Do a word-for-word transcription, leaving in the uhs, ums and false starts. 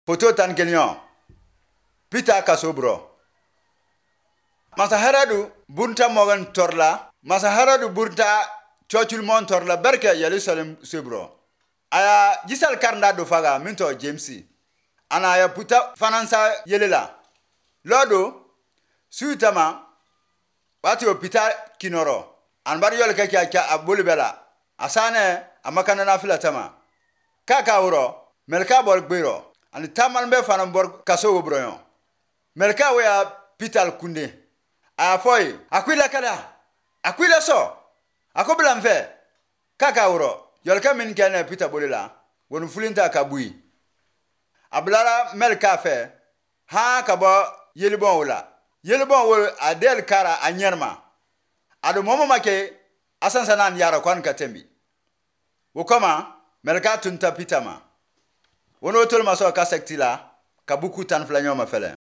Foto tan kenyo. Peter kasobro. Masa Heradu bunta mogan torla. Masa Heradu bunta churchul mon torla berke Yerusalem sebro. Aya jisal karnda do faga minto Jamesi. Ana ya puta fanansa yelela. Lodo suitama wati o Peter kinoro. Anbari yol ke kya abuli bela. Asane amakana na fila tama. Kaka uro melka bol gbero. Ani tamal be fanan bor kaso broyon. Melka we ya Peter kunde. A foy akwila kada. Akwila so. Akobla mfe. Kaka uro yolka min kene Peter bolila. Wonu fulinta kabui. Ablara melka fe. Ha kabo yelibon wala. Yelibon wala adel kara anyerma. Ado momo make asansanan yara kwan katembi. Wokoma melka tunta Peter ma. Wono tol maso ka sektila ka buku tan flanyo ma fele.